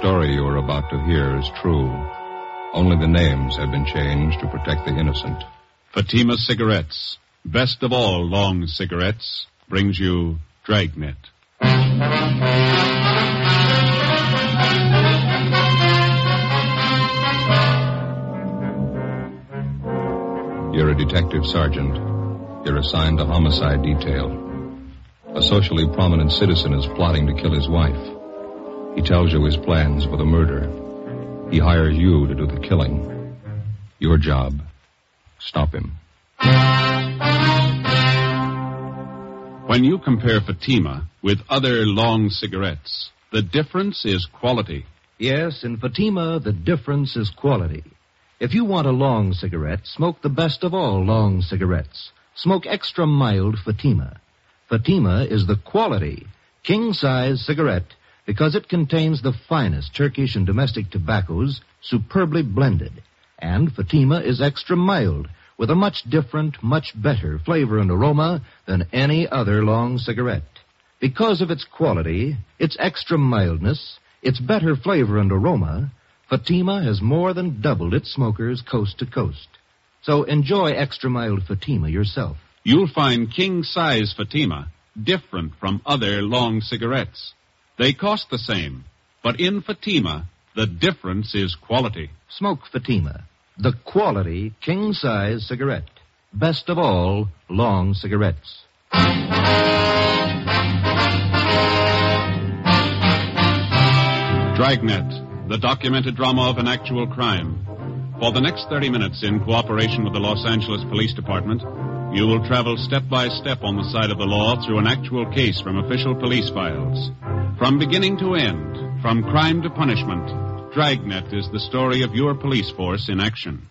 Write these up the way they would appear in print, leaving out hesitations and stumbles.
story you are about to hear is true. Only the names have been changed to protect the innocent. Fatima Cigarettes, best of all long cigarettes, brings you Dragnet. You're a detective sergeant. You're assigned to homicide detail. A socially prominent citizen is plotting to kill his wife. He tells you his plans for the murder. He hires you to do the killing. Your job, stop him. When you compare Fatima with other long cigarettes, the difference is quality. Yes, in Fatima, the difference is quality. If you want a long cigarette, smoke the best of all long cigarettes. Smoke extra mild Fatima. Fatima is the quality, king-size cigarette because it contains the finest Turkish and domestic tobaccos superbly blended. And Fatima is extra mild with a much different, much better flavor and aroma than any other long cigarette. Because of its quality, its extra mildness, its better flavor and aroma, Fatima has more than doubled its smokers coast to coast. So enjoy extra mild Fatima yourself. You'll find king-size Fatima different from other long cigarettes. They cost the same, but in Fatima, the difference is quality. Smoke Fatima, the quality king-size cigarette. Best of all long cigarettes. Dragnet, the documented drama of an actual crime. For the next 30 minutes, in cooperation with the Los Angeles Police Department, you will travel step by step on the side of the law through an actual case from official police files. From beginning to end, from crime to punishment, Dragnet is the story of your police force in action.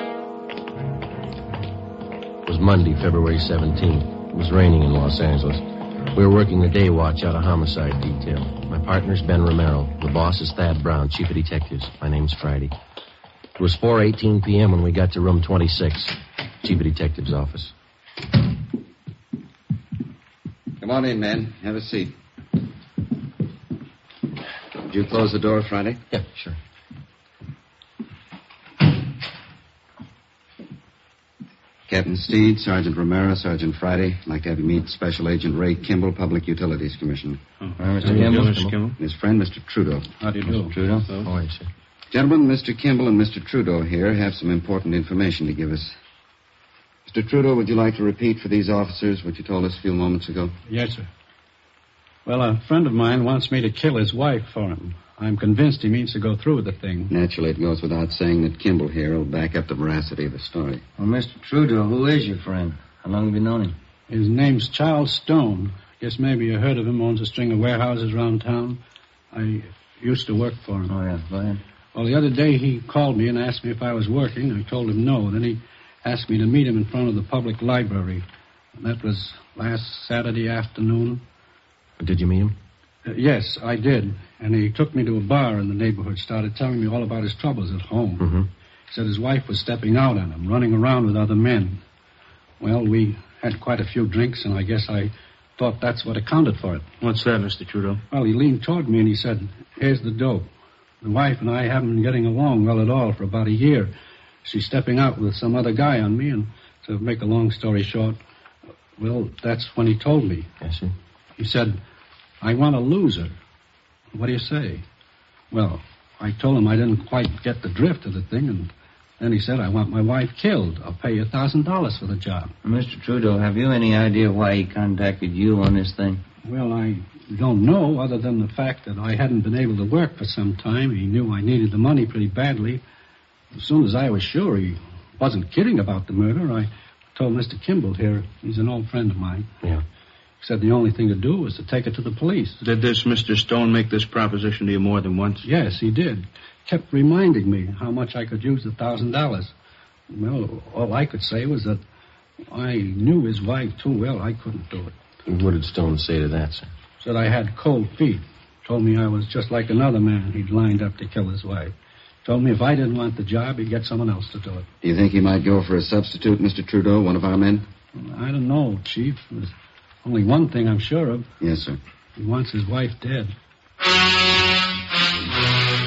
It was Monday, February 17th. It was raining in Los Angeles. We were working the day watch out of homicide detail. My partner's Ben Romero. The boss is Thad Brown, chief of detectives. My name's Friday. It was 4:18 p.m. when we got to room 26, chief of detectives' office. Come on in, man. Have a seat. Did you close the door, Friday? Yeah, sure. Captain Steed, Sergeant Romero, Sergeant Friday. I'd like to have you meet Special Agent Ray Kimball, Public Utilities Commissioner. Mr. Kimball. His friend, Mr. Trudeau. How do you do? Mr. Trudeau. How are you, sir? Gentlemen, Mr. Kimball and Mr. Trudeau here have some important information to give us. Mr. Trudeau, would you like to repeat for these officers what you told us a few moments ago? Yes, sir. Well, a friend of mine wants me to kill his wife for him. I'm convinced he means to go through with the thing. Naturally, it goes without saying that Kimball here will back up the veracity of the story. Well, Mr. Trudeau, who is your friend? How long have you known him? His name's Charles Stone. Guess maybe you heard of him. Owns a string of warehouses around town. I used to work for him. Oh, yeah. Go ahead. Well, the other day he called me and asked me if I was working. I told him no. Then he asked me to meet him in front of the public library. And that was last Saturday afternoon. Did you meet him? Yes, I did. And he took me to a bar in the neighborhood, started telling me all about his troubles at home. Mm-hmm. He said his wife was stepping out on him, running around with other men. Well, we had quite a few drinks, and I guess I thought that's what accounted for it. What's that, Mr. Trudeau? Well, he leaned toward me and he said, "Here's the dope. The wife and I haven't been getting along well at all for about a year. She's stepping out with some other guy on me, and to make a long story short, well, that's when he told me. Yes, sir. He said, I want to lose her. What do you say? Well, I told him I didn't quite get the drift of the thing, and then he said, I want my wife killed. I'll pay you $1,000 for the job. Mr. Trudeau, have you any idea why he contacted you on this thing? Well, I don't know, other than the fact that I hadn't been able to work for some time. He knew I needed the money pretty badly. As soon as I was sure he wasn't kidding about the murder, I told Mr. Kimball here. He's an old friend of mine. Yeah. He said the only thing to do was to take it to the police. Did this Mr. Stone make this proposition to you more than once? Yes, he did. Kept reminding me how much I could use the $1,000. Well, all I could say was that I knew his wife too well. I couldn't do it. And what did Stone say to that, sir? Said I had cold feet. Told me I was just like another man he'd lined up to kill his wife. Told me if I didn't want the job, he'd get someone else to do it. Do you think he might go for a substitute, Mr. Trudeau, one of our men? I don't know, Chief. There's only one thing I'm sure of. Yes, sir. He wants his wife dead.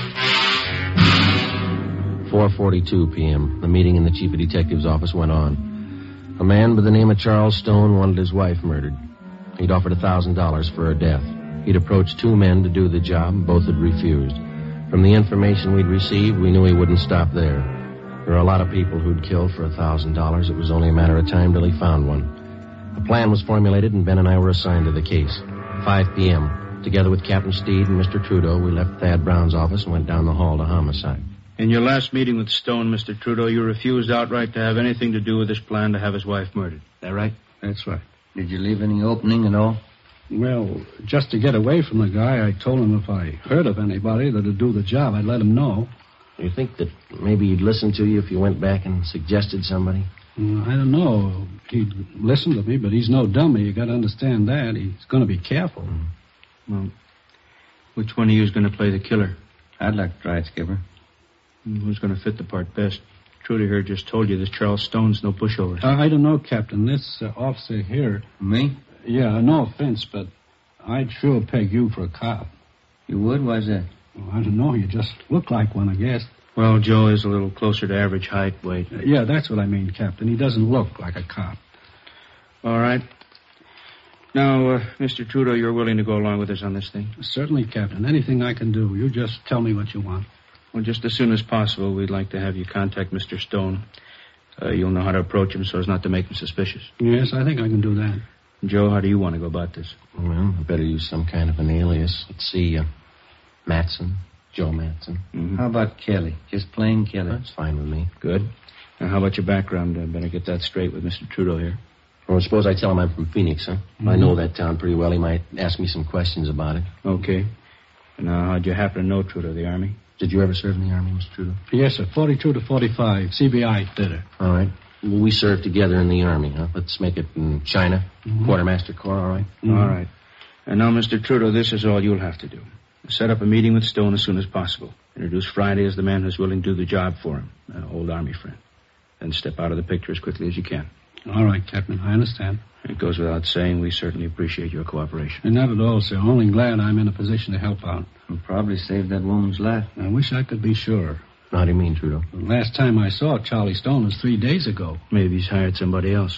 4:42 p.m. The meeting in the chief of detective's office went on. A man by the name of Charles Stone wanted his wife murdered. He'd offered $1,000 for her death. He'd approached 2 men to do the job. Both had refused. From the information we'd received, we knew he wouldn't stop there. There are a lot of people who'd kill for $1,000. It was only a matter of time till he found one. A plan was formulated, and Ben and I were assigned to the case. 5 p.m. Together with Captain Steed and Mr. Trudeau, we left Thad Brown's office and went down the hall to homicide. In your last meeting with Stone, Mr. Trudeau, you refused outright to have anything to do with this plan to have his wife murdered. Is that right? That's right. Did you leave any opening at all? Well, just to get away from the guy, I told him if I heard of anybody that'd do the job, I'd let him know. You think that maybe he'd listen to you if you went back and suggested somebody? I don't know. He'd listen to me, but he's no dummy. You got to understand that. He's going to be careful. Well, which one of you is going to play the killer? I'd like to try it, Skipper. Who's going to fit the part best? Trudy here just told you this Charles Stone's no pushover. I don't know, Captain. This officer here... Me? Yeah, no offense, but I'd sure peg you for a cop. You would? Why's that? Well, I don't know. You just look like one, I guess. Well, Joe is a little closer to average height, weight. Yeah, that's what I mean, Captain. He doesn't look like a cop. All right. Now, Mr. Trudeau, you're willing to go along with us on this thing? Certainly, Captain. Anything I can do. You just tell me what you want. Well, just as soon as possible, we'd like to have you contact Mr. Stone. You'll know how to approach him so as not to make him suspicious. Yes, I think I can do that. Joe, how do you want to go about this? Well, I better use some kind of an alias. Let's see, Matson. Joe Matson. Mm-hmm. How about Kelly? Just plain Kelly? That's fine with me. Good. Now, how about your background? Better get that straight with Mr. Trudeau here. Well, suppose I tell him I'm from Phoenix, huh? Mm-hmm. I know that town pretty well. He might ask me some questions about it. Okay. Now, how'd you happen to know Trudeau, the Army? Did you ever serve in the Army, Mr. Trudeau? Yes, sir. 42 to 45. CBI theater. All right. Well, we served together in the Army, huh? Let's make it in China. Mm-hmm. Quartermaster Corps, all right? Mm-hmm. All right. And now, Mr. Trudeau, this is all you'll have to do. Set up a meeting with Stone as soon as possible. Introduce Friday as the man who's willing to do the job for him, an old Army friend. Then step out of the picture as quickly as you can. All right, Captain. I understand. It goes without saying, we certainly appreciate your cooperation. And not at all, sir. Only glad I'm in a position to help out. We'll probably save that woman's life. I wish I could be sure. How do you mean, Trudeau? The last time I saw Charlie Stone was 3 days ago. Maybe he's hired somebody else.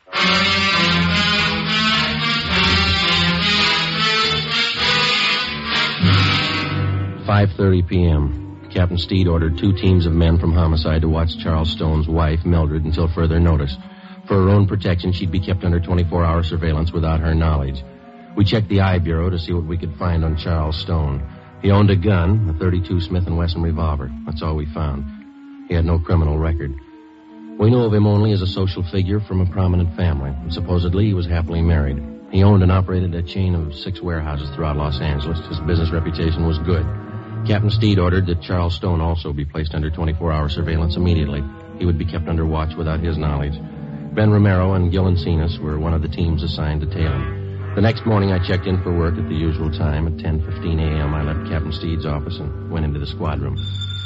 5:30 p.m. Captain Steed ordered 2 teams of men from homicide to watch Charles Stone's wife, Mildred, until further notice. For her own protection, she'd be kept under 24-hour surveillance without her knowledge. We checked the I Bureau to see what we could find on Charles Stone. He owned a gun, a .32 Smith & Wesson revolver. That's all we found. He had no criminal record. We knew of him only as a social figure from a prominent family, and supposedly he was happily married. He owned and operated a chain of 6 warehouses throughout Los Angeles. His business reputation was good. Captain Steed ordered that Charles Stone also be placed under 24-hour surveillance immediately. He would be kept under watch without his knowledge. Ben Romero and Gil Encinas were one of the teams assigned to tail him. The next morning, I checked in for work at the usual time. At 10:15 a.m., I left Captain Steed's office and went into the squad room.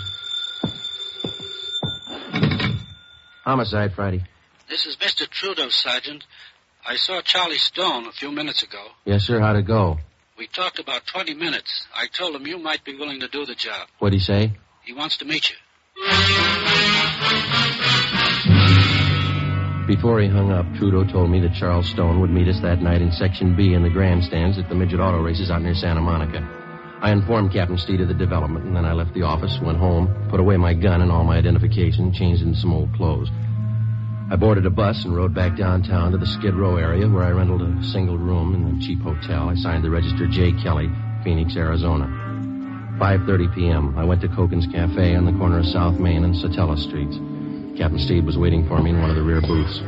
Homicide, Friday. This is Mr. Trudeau, Sergeant. I saw Charlie Stone a few minutes ago. Yes, sir. How'd it go? We talked about 20 minutes. I told him you might be willing to do the job. What'd he say? He wants to meet you. Before he hung up, Trudeau told me that Charles Stone would meet us that night in Section B in the grandstands at the midget auto races out near Santa Monica. I informed Captain Steed of the development, and then I left the office, went home, put away my gun and all my identification, changed into some old clothes. I boarded a bus and rode back downtown to the Skid Row area where I rented a single room in a cheap hotel. I signed the register J. Kelly, Phoenix, Arizona. 5:30 p.m. I went to Koken's Cafe on the corner of South Main and Satella Streets. Captain Steed was waiting for me in one of the rear booths.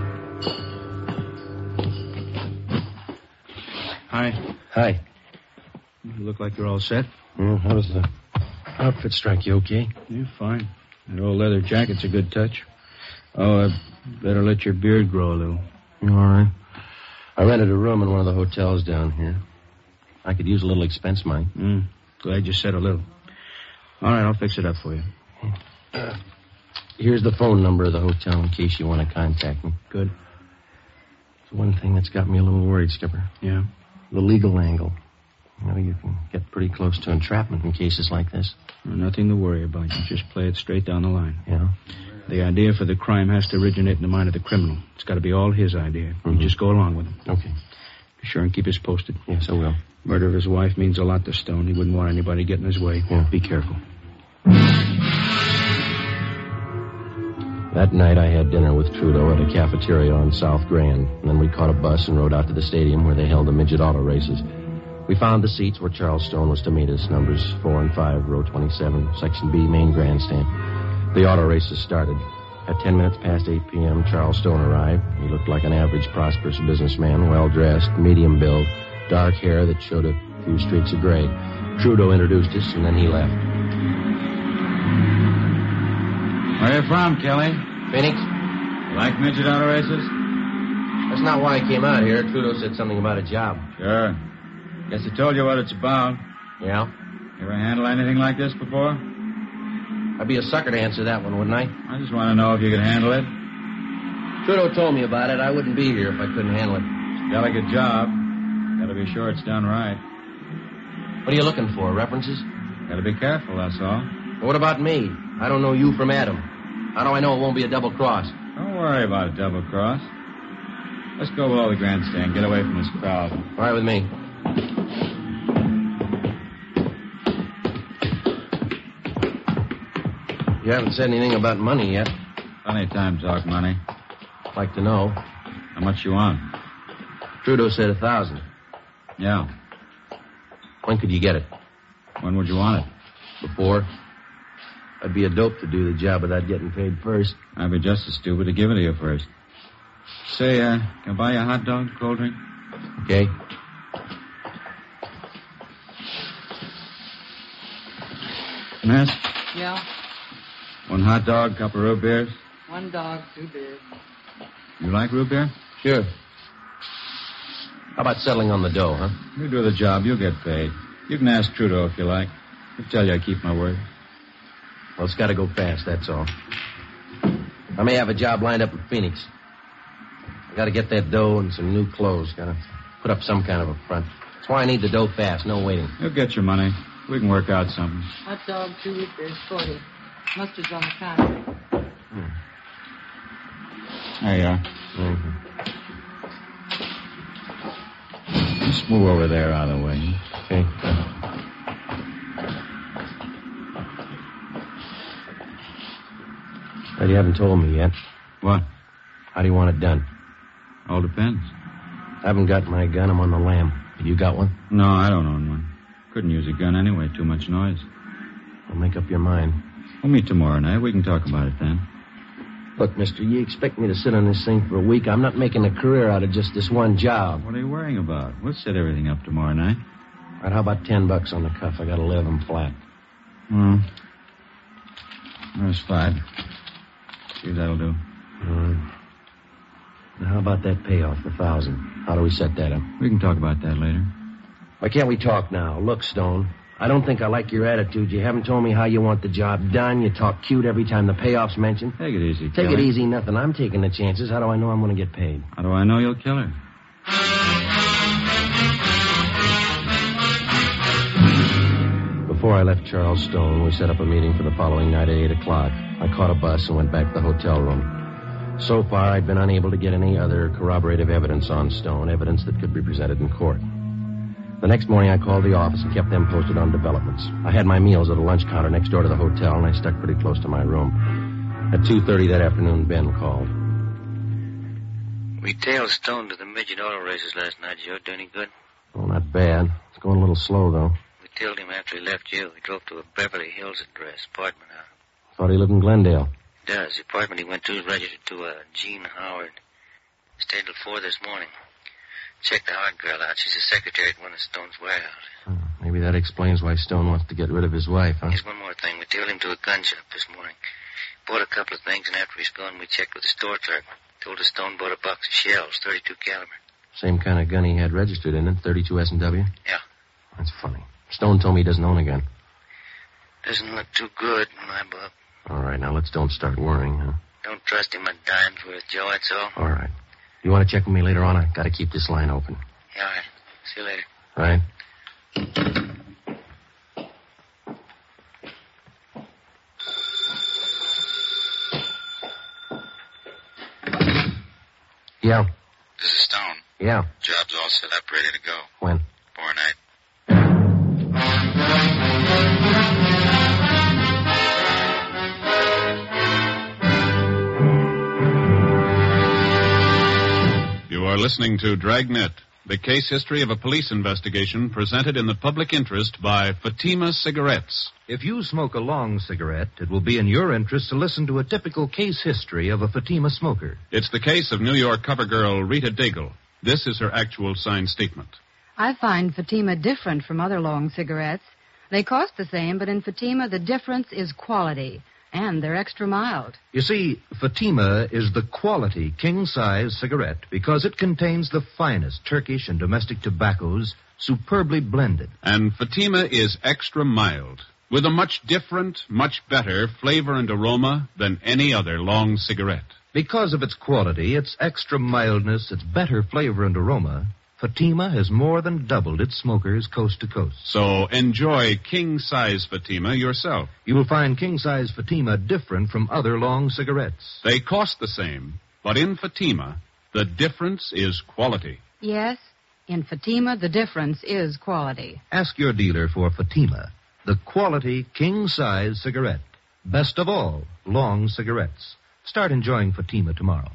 Hi. Hi. You look like you're all set. How does the outfit strike you, okay? You're fine. That old leather jacket's a good touch. Oh, I better let your beard grow a little. All right. I rented a room in one of the hotels down here. I could use a little expense money. Glad you said a little. All right, I'll fix it up for you. Here's the phone number of the hotel in case you want to contact me. Good. It's one thing that's got me a little worried, Skipper. Yeah? The legal angle. You know, you can get pretty close to entrapment in cases like this. Nothing to worry about. You just play it straight down the line. Yeah? The idea for the crime has to originate in the mind of the criminal. It's got to be all his idea. You just go along with him. Okay. Be sure and keep us posted. Yes, I will. Murder of his wife means a lot to Stone. He wouldn't want anybody getting in his way. Yeah. Be careful. That night I had dinner with Trudeau at a cafeteria on South Grand, and then we caught a bus and rode out to the stadium where they held the midget auto races. We found the seats where Charles Stone was to meet us, numbers 4 and 5, row 27, Section B, main grandstand. The auto races started. At 10 minutes past 8 p.m., Charles Stone arrived. He looked like an average, prosperous businessman, well-dressed, medium build, dark hair that showed a few streaks of gray. Trudeau introduced us, and then he left. Where you from, Kelly? Phoenix? You like midget auto races? That's not why I came out here. Trudeau said something about a job. Sure. Guess he told you what it's about. Yeah? You ever handle anything like this before? I'd be a sucker to answer that one, wouldn't I? I just want to know if you could handle it. Trudeau told me about it. I wouldn't be here if I couldn't handle it. It's a delicate job. Got to be sure it's done right. What are you looking for, references? Got to be careful, that's all. Well, what about me? I don't know you from Adam. How do I know it won't be a double cross? Don't worry about a double cross. Let's go below the grandstand. Get away from this crowd. All right with me. You haven't said anything about money yet. Plenty of time to talk money. I'd like to know. How much you want? Trudeau said 1,000. Yeah. When could you get it? When would you want it? Before. I'd be a dope to do the job without getting paid first. I'd be just as stupid to give it to you first. Say, can I buy you a hot dog, cold drink? Okay. Miss? Yeah, 1 hot dog, couple of root beers. 1 dog, 2 beers. You like root beer? Sure. How about settling on the dough, huh? You do the job, you'll get paid. You can ask Trudeau if you like. He'll tell you I keep my word. Well, it's got to go fast, that's all. I may have a job lined up in Phoenix. I got to get that dough and some new clothes. Got to put up some kind of a front. That's why I need the dough fast, no waiting. You'll get your money. We can work out something. Hot dog, 2 root beers, 40. Mustard's on the counter. There you are. Mm-hmm. Just move over there out of the way. Okay. But you haven't told me yet. What? How do you want it done? All depends. I haven't got my gun. I'm on the lam. Have you got one? No, I don't own one. Couldn't use a gun anyway. Too much noise. Well, make up your mind. We'll meet tomorrow night. We can talk about it then. Look, mister, you expect me to sit on this thing for a week? I'm not making a career out of just this one job. What are you worrying about? We'll set everything up tomorrow night. All right, how about $10 on the cuff? I got 11 flat. There's 5. See if that'll do. All right. Now, how about that payoff, the 1,000? How do we set that up? We can talk about that later. Why can't we talk now? Look, Stone, I don't think I like your attitude. You haven't told me how you want the job done. You talk cute every time the payoff's mentioned. Take it easy, Take Kelly. it easy, nothing. I'm taking the chances. How do I know I'm going to get paid? How do I know you'll kill her? Before I left Charles Stone, we set up a meeting for the following night at 8 o'clock. I caught a bus and went back to the hotel room. So far, I'd been unable to get any other corroborative evidence on Stone, evidence that could be presented in court. The next morning, I called the office and kept them posted on developments. I had my meals at a lunch counter next door to the hotel, and I stuck pretty close to my room. At 2:30 that afternoon, Ben called. We tailed Stone to the midget auto races last night, Joe. Do any good? Oh, not bad. It's going a little slow, though. We tailed him after he left you. He drove to a Beverly Hills address, apartment house. Thought he lived in Glendale. He does. The apartment he went to is registered to Jean Howard. Stayed till 4 this morning. Checked the Howard girl out. She's a secretary at one of Stone's warehouses. Maybe that explains why Stone wants to get rid of his wife, huh? Here's one more thing. We tailed him to a gun shop this morning. Bought a couple of things, and after he's gone, we checked with the store clerk. Told us Stone bought a box of shells, .32 caliber. Same kind of gun he had registered in it, .32 S&W? Yeah. That's funny. Stone told me he doesn't own a gun. Doesn't look too good in my book. All right, now let's don't start worrying, huh? Don't trust him a dime's worth, Joe, that's all. All right. You want to check with me later on? I got to keep this line open. Yeah, all right. See you later. All right. Yeah. This is Stone. Yeah. Job's all set up, ready to go. When? Tomorrow night. You are listening to Dragnet, the case history of a police investigation presented in the public interest by Fatima Cigarettes. If you smoke a long cigarette, it will be in your interest to listen to a typical case history of a Fatima smoker. It's the case of New York cover girl Rita Daigle. This is her actual signed statement. I find Fatima different from other long cigarettes. They cost the same, but in Fatima the difference is quality, and they're extra mild. You see, Fatima is the quality king-size cigarette because it contains the finest Turkish and domestic tobaccos superbly blended. And Fatima is extra mild, with a much different, much better flavor and aroma than any other long cigarette. Because of its quality, its extra mildness, its better flavor and aroma, Fatima has more than doubled its smokers coast to coast. So enjoy king-size Fatima yourself. You will find king-size Fatima different from other long cigarettes. They cost the same, but in Fatima, the difference is quality. Yes, in Fatima the difference is quality. Ask your dealer for Fatima, the quality king-size cigarette. Best of all, long cigarettes. Start enjoying Fatima tomorrow.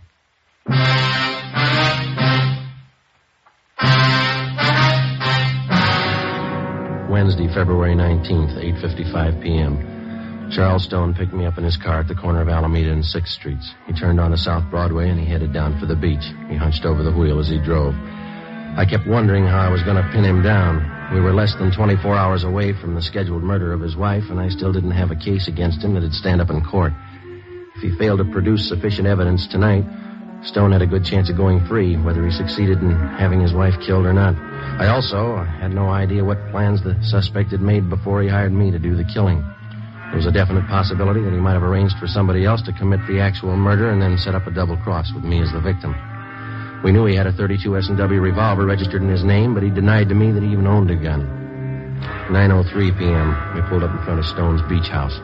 Wednesday, February 19th, 8:55 p.m. Charles Stone picked me up in his car at the corner of Alameda and 6th Streets. He turned onto South Broadway and he headed down for the beach. He hunched over the wheel as he drove. I kept wondering how I was going to pin him down. We were less than 24 hours away from the scheduled murder of his wife, and I still didn't have a case against him that'd stand up in court. If he failed to produce sufficient evidence tonight, Stone had a good chance of going free, whether he succeeded in having his wife killed or not. I had no idea what plans the suspect had made before he hired me to do the killing. There was a definite possibility that he might have arranged for somebody else to commit the actual murder and then set up a double cross with me as the victim. We knew he had a .32 S&W revolver registered in his name, but he denied to me that he even owned a gun. 9:03 p.m., we pulled up in front of Stone's beach house.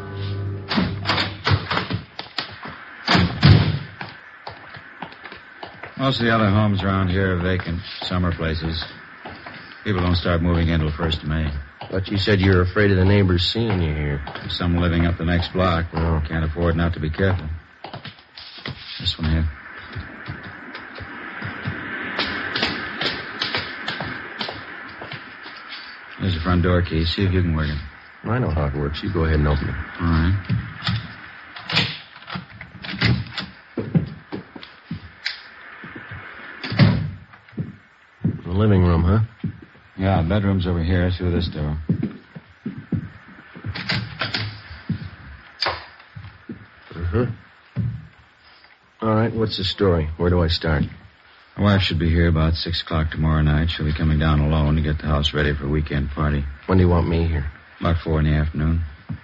Most of the other homes around here are vacant, summer places. People don't start moving in till 1st of May. But you said you were afraid of the neighbors seeing you here. There's some living up the next block. Oh. Can't afford not to be careful. This one here. There's the front door key. See if you can work it. I know how it works. You go ahead and open it. All right. The living room, huh? Yeah, bedroom's over here through this door. Uh-huh. All right, what's the story? Where do I start? My wife should be here about 6 o'clock tomorrow night. She'll be coming down alone to get the house ready for a weekend party. When do you want me here? About 4 in the afternoon.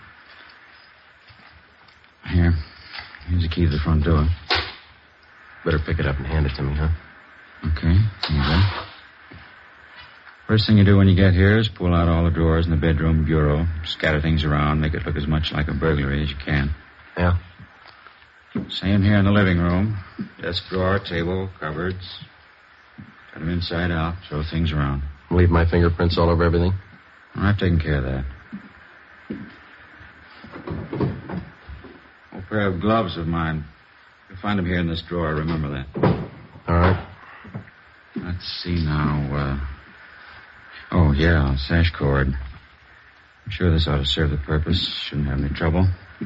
Here. Here's the key to the front door. Better pick it up and hand it to me, huh? Okay, here you go. First thing you do when you get here is pull out all the drawers in the bedroom bureau, scatter things around, make it look as much like a burglary as you can. Yeah? Same here in the living room. Desk drawer, table, cupboards. Cut them inside out, throw things around. Leave my fingerprints all over everything? I've taken care of that. A pair of gloves of mine. You'll find them here in this drawer, remember that. All right. Let's see now, Oh, yeah, sash cord. I'm sure this ought to serve the purpose. Shouldn't have any trouble.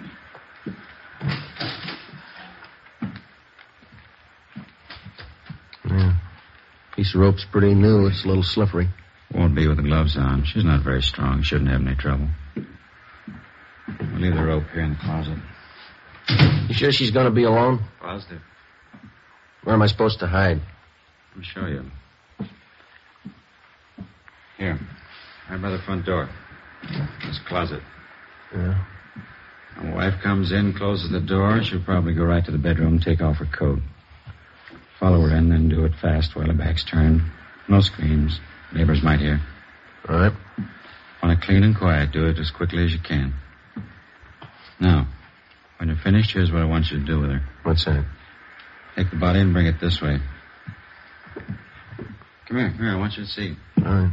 Yeah. Piece of rope's pretty new. It's a little slippery. Won't be with the gloves on. She's not very strong. Shouldn't have any trouble. We'll leave the rope here in the closet. You sure she's going to be alone? Positive. Where am I supposed to hide? Let me show you. Here. Right by the front door. This closet. Yeah. When my wife comes in, closes the door, she'll probably go right to the bedroom, take off her coat. Follow her in, then do it fast while her back's turned. No screams. Neighbors might hear. All right. Want it clean and quiet. Do it as quickly as you can. Now, when you're finished, here's what I want you to do with her. What's that? Take the body and bring it this way. Come here. I want you to see. All right.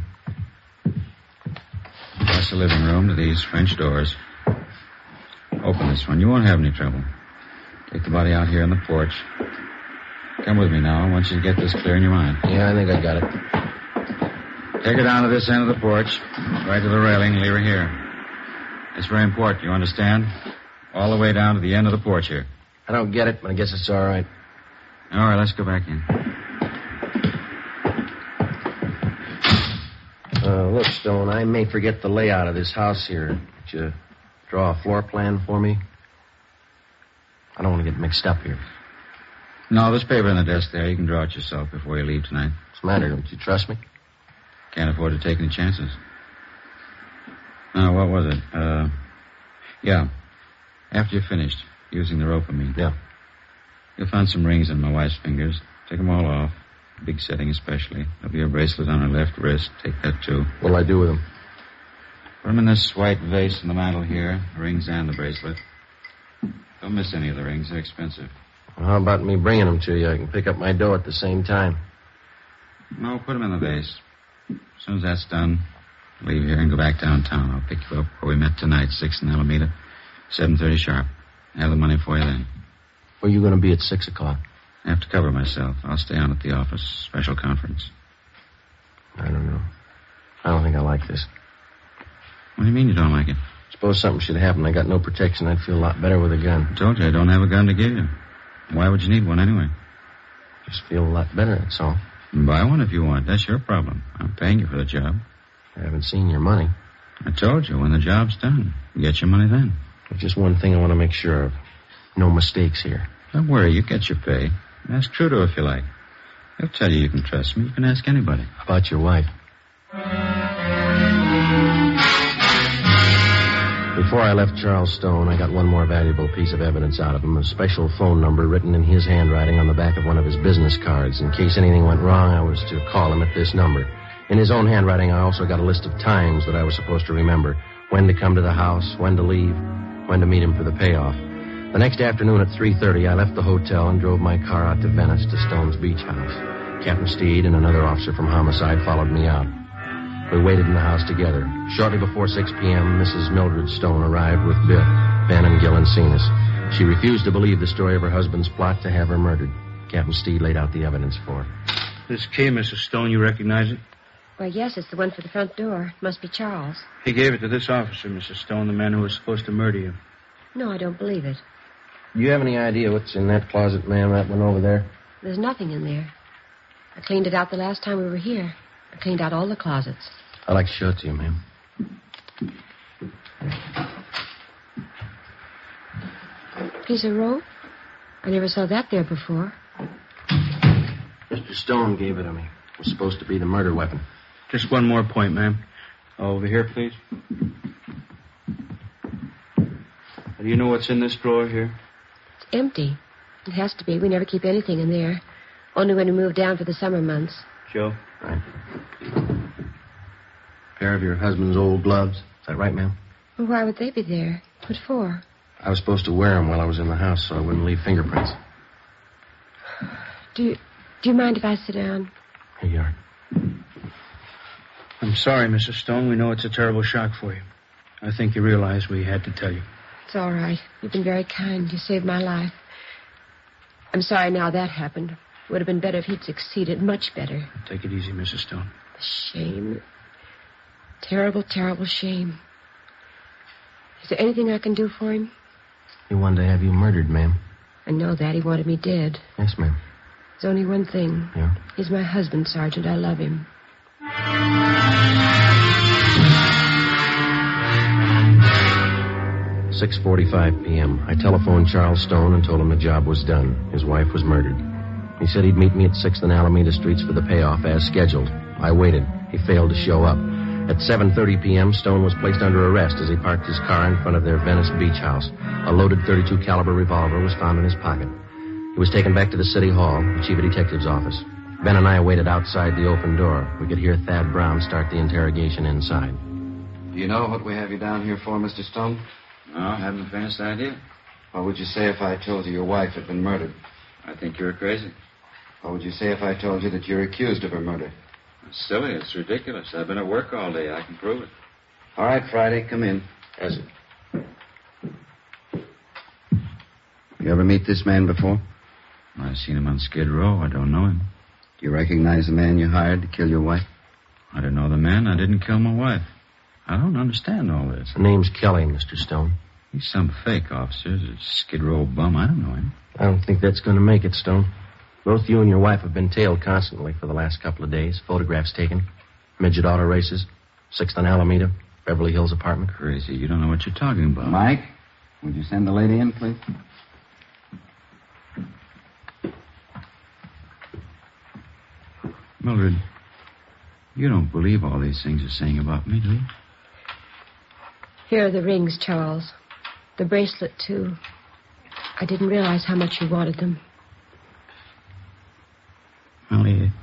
Across the living room to these French doors. Open this one. You won't have any trouble. Take the body out here on the porch. Come with me now. I want you to get this clear in your mind. Yeah, I think I got it. Take her down to this end of the porch, right to the railing, and leave her here. It's very important, you understand? All the way down to the end of the porch here. I don't get it, but I guess it's all right. All right, let's go back in. Look, Stone, I may forget the layout of this house here. Could you draw a floor plan for me? I don't want to get mixed up here. No, there's paper on the desk there. You can draw it yourself before you leave tonight. What's the matter? Don't you trust me? Can't afford to take any chances. Now, what was it? Yeah. After you're finished using the rope, I mean. Yeah. You'll find some rings on my wife's fingers. Take them all off. Big setting especially. There'll be a bracelet on her left wrist. Take that, too. What'll I do with them? Put them in this white vase in the mantel here. The rings and the bracelet. Don't miss any of the rings. They're expensive. Well, how about me bringing them to you? I can pick up my dough at the same time. No, put them in the vase. As soon as that's done, leave here and go back downtown. I'll pick you up where we met tonight, 6th and Alameda, 7:30 sharp. I have the money for you then. Where are you going to be at 6 o'clock? I have to cover myself. I'll stay on at the office. Special conference. I don't know. I don't think I like this. What do you mean you don't like it? Suppose something should happen. I got no protection. I'd feel a lot better with a gun. I told you I don't have a gun to give you. Why would you need one anyway? Just feel a lot better, that's all. Buy one if you want. That's your problem. I'm paying you for the job. I haven't seen your money. I told you, when the job's done, you get your money then. There's just one thing I want to make sure of. No mistakes here. Don't worry, you get your pay. Ask Trudeau if you like. He'll tell you can trust me. You can ask anybody. How about your wife? Before I left Charles Stone, I got one more valuable piece of evidence out of him, a special phone number written in his handwriting on the back of one of his business cards. In case anything went wrong, I was to call him at this number. In his own handwriting, I also got a list of times that I was supposed to remember. When to come to the house, when to leave, when to meet him for the payoff. The next afternoon at 3:30, I left the hotel and drove my car out to Venice to Stone's beach house. Captain Steed and another officer from Homicide followed me out. We waited in the house together. Shortly before 6 p.m., Mrs. Mildred Stone arrived with Biff, Ben, and Gil and seen us. She refused to believe the story of her husband's plot to have her murdered. Captain Steed laid out the evidence for her. This key, Mrs. Stone, you recognize it? Why, yes, it's the one for the front door. It must be Charles. He gave it to this officer, Mrs. Stone, the man who was supposed to murder you. No, I don't believe it. Do you have any idea what's in that closet, ma'am, that one over there? There's nothing in there. I cleaned it out the last time we were here. I cleaned out all the closets. I'd like to show it to you, ma'am. Piece of rope? I never saw that there before. Mr. Stone gave it to me. It was supposed to be the murder weapon. Just one more point, ma'am. Over here, please. Do you know what's in this drawer here? It's empty. It has to be. We never keep anything in there. Only when we move down for the summer months. Joe? Right. A pair of your husband's old gloves. Is that right, ma'am? Well, why would they be there? What for? I was supposed to wear them while I was in the house so I wouldn't leave fingerprints. Do you mind if I sit down? Here you are. I'm sorry, Mrs. Stone. We know it's a terrible shock for you. I think you realize we had to tell you. It's all right. You've been very kind. You saved my life. I'm sorry now that happened. It would have been better if he'd succeeded. Much better. Take it easy, Mrs. Stone. The shame. Terrible, terrible shame. Is there anything I can do for him? He wanted to have you murdered, ma'am. I know that. He wanted me dead. Yes, ma'am. There's only one thing. Yeah? He's my husband, Sergeant. I love him. 6:45 p.m. I telephoned Charles Stone and told him the job was done. His wife was murdered. He said he'd meet me at 6th and Alameda Streets for the payoff as scheduled. I waited. He failed to show up. At 7:30 p.m., Stone was placed under arrest as he parked his car in front of their Venice beach house. A loaded .32 caliber revolver was found in his pocket. He was taken back to the city hall, the chief of detective's office. Ben and I waited outside the open door. We could hear Thad Brown start the interrogation inside. Do you know what we have you down here for, Mr. Stone? No, I haven't the faintest idea. What would you say if I told you your wife had been murdered? I think you're crazy. What would you say if I told you that you're accused of her murder? It's silly. It's ridiculous. I've been at work all day. I can prove it. All right, Friday, come in. Yes, sir. You ever meet this man before? I've seen him on Skid Row. I don't know him. Do you recognize the man you hired to kill your wife? I don't know the man. I didn't kill my wife. I don't understand all this. The name's Kelly, Mr. Stone. He's some fake officer. He's a Skid Row bum. I don't know him. I don't think that's going to make it, Stone. Both you and your wife have been tailed constantly for the last couple of days. Photographs taken. Midget auto races. 6th on Alameda. Beverly Hills apartment. Crazy. You don't know what you're talking about. Mike, would you send the lady in, please? Mildred, you don't believe all these things you're saying about me, do you? Here are the rings, Charles. The bracelet, too. I didn't realize how much you wanted them. Molly,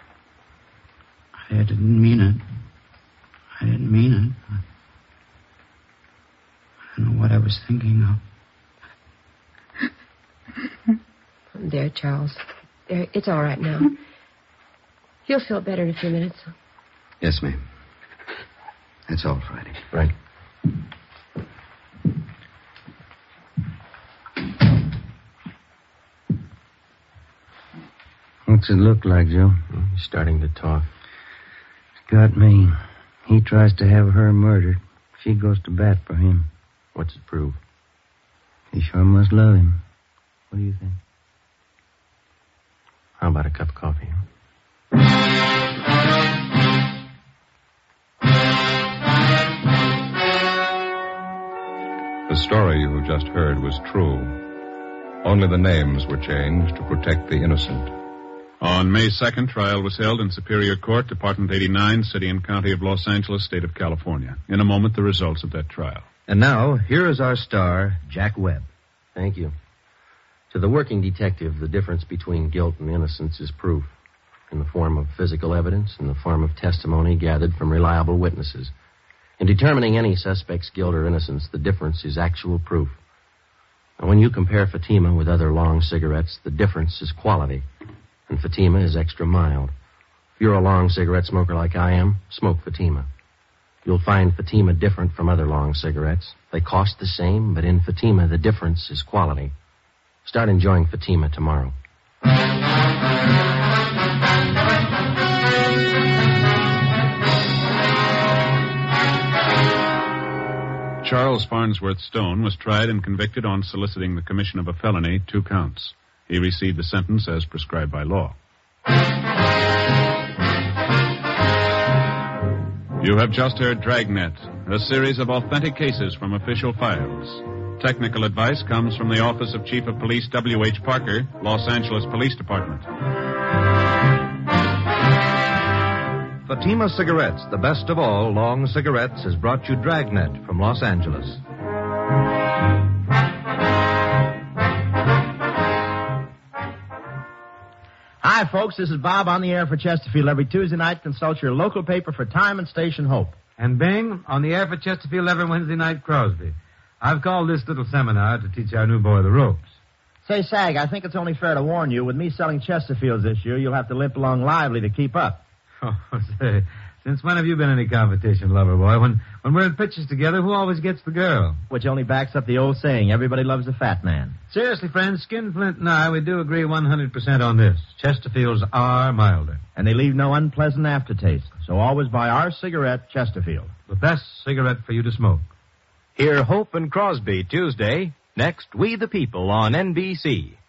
I didn't mean it. I didn't mean it. I don't know what I was thinking of. There, Charles. There, it's all right now. You'll feel better in a few minutes. Yes, ma'am. That's all, Friday. Right. What's it look like, Joe? He's starting to talk. It's got me. He tries to have her murdered. She goes to bat for him. What's it prove? He sure must love him. What do you think? How about a cup of coffee? The story you have just heard was true. Only the names were changed to protect the innocent. On May 2nd, trial was held in Superior Court, Department 89, City and County of Los Angeles, State of California. In a moment, the results of that trial. And now, here is our star, Jack Webb. Thank you. To the working detective, the difference between guilt and innocence is proof, in the form of physical evidence, in the form of testimony gathered from reliable witnesses. In determining any suspect's guilt or innocence, the difference is actual proof. And when you compare Fatima with other long cigarettes, the difference is quality. And Fatima is extra mild. If you're a long cigarette smoker like I am, smoke Fatima. You'll find Fatima different from other long cigarettes. They cost the same, but in Fatima, the difference is quality. Start enjoying Fatima tomorrow. Charles Farnsworth Stone was tried and convicted on soliciting the commission of a felony, 2 counts. He received the sentence as prescribed by law. You have just heard Dragnet, a series of authentic cases from official files. Technical advice comes from the Office of Chief of Police W.H. Parker, Los Angeles Police Department. Fatima Cigarettes, the best of all long cigarettes, has brought you Dragnet from Los Angeles. Hi, folks. This is Bob on the air for Chesterfield. Every Tuesday night, consult your local paper for time and station Hope. And Bing, on the air for Chesterfield every Wednesday night, Crosby. I've called this little seminar to teach our new boy the ropes. Say, Sag, I think it's only fair to warn you, with me selling Chesterfields this year, you'll have to limp along lively to keep up. Oh, say, since when have you been any competition, lover boy? When we're in pictures together, who always gets the girl? Which only backs up the old saying, everybody loves a fat man. Seriously, friends, Skinflint and I, we do agree 100% on this. Chesterfields are milder. And they leave no unpleasant aftertaste. So always buy our cigarette, Chesterfield. The best cigarette for you to smoke. Hear Hope and Crosby Tuesday. Next, We the People on NBC.